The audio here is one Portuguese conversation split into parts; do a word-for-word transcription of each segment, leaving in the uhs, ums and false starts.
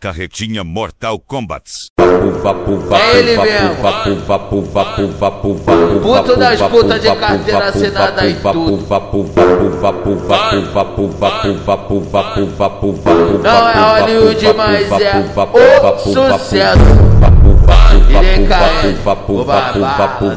carretinha Mortal Kombat. É ele mesmo. Puto das putas de carteira assinada e tudo. Não é Hollywood, mas é o sucesso. E nem cai, o babado.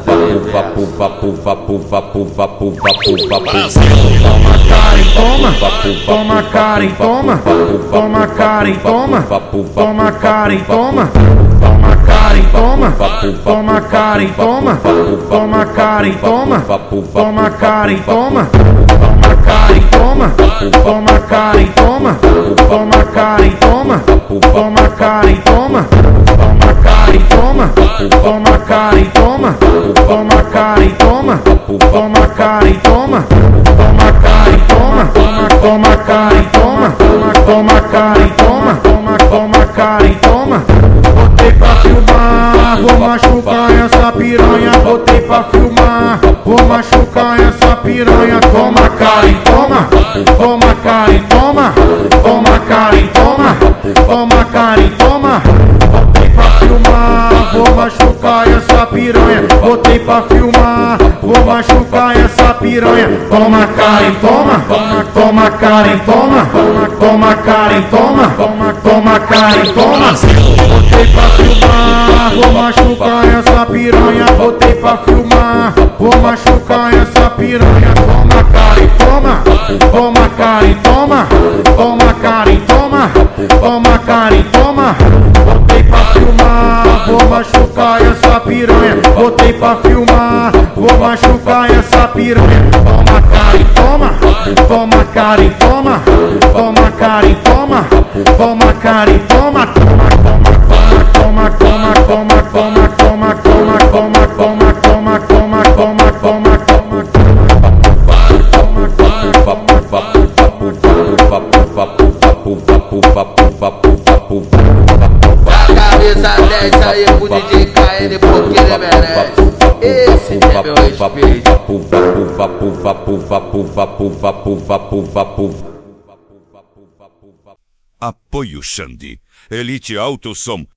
Toma cara e toma, toma cara e toma, toma cara e toma, toma cara e toma, toma cara e toma, toma cara e toma, toma cara e toma, toma cara e toma, toma cara e toma, toma cara e toma, toma cara e toma, toma cara e toma, toma cara e toma, toma cara e toma, toma cara e toma, toma cara e toma, toma cara e toma, toma cara e toma, toma toma cara e toma. Botei pra filmar, vou machucar essa piranha. Botei pra filmar, vou machucar essa piranha. Toma cara e toma, toma cara e toma, toma cara e toma, toma cara e toma. Botei pra filmar, vou machucar essa piranha. Botei pra filmar, vou machucar essa piranha. Toma cara e toma, toma, toma cara e toma, toma, toma cara e toma, toma, toma cara e toma. Botei pra filmar, vou machucar essa piranha. Botei pra filmar, vou machucar essa piranha. Toma cara e toma, toma cara e toma, toma cara e toma, toma cara e toma. Botei pra filmar, vou machucar essa piranha. Botei pra filmar, vou machucar essa piranha. Toma cara e toma, toma cara e toma, toma cara e toma, toma cara e toma, toma, toma, toma, toma, toma, toma, toma, toma, toma, toma, toma, toma, toma, toma, toma, A camisa dez aí pro D J K N porque ele merece. Esse é meu respeito. Apoio Xande. Elite Autosom.